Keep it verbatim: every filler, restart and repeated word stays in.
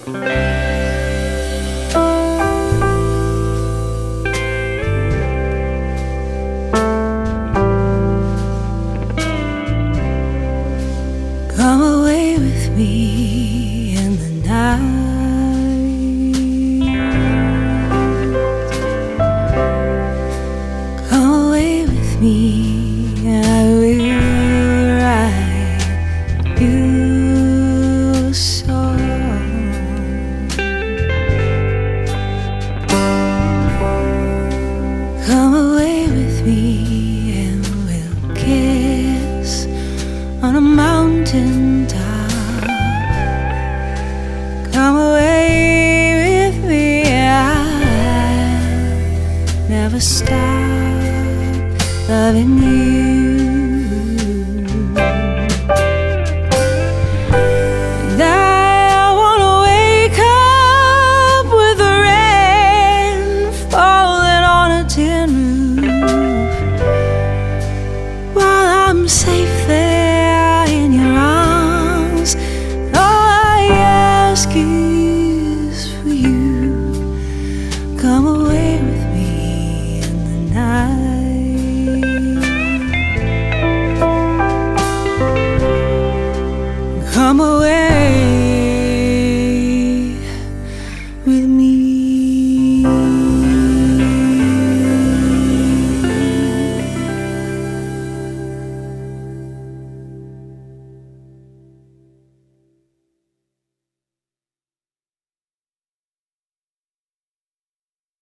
Come away with me in the night. Come away with me, I will write you a song. Come away with me and we'll kiss on a mountain top. Come away with me, I'll never stop loving you.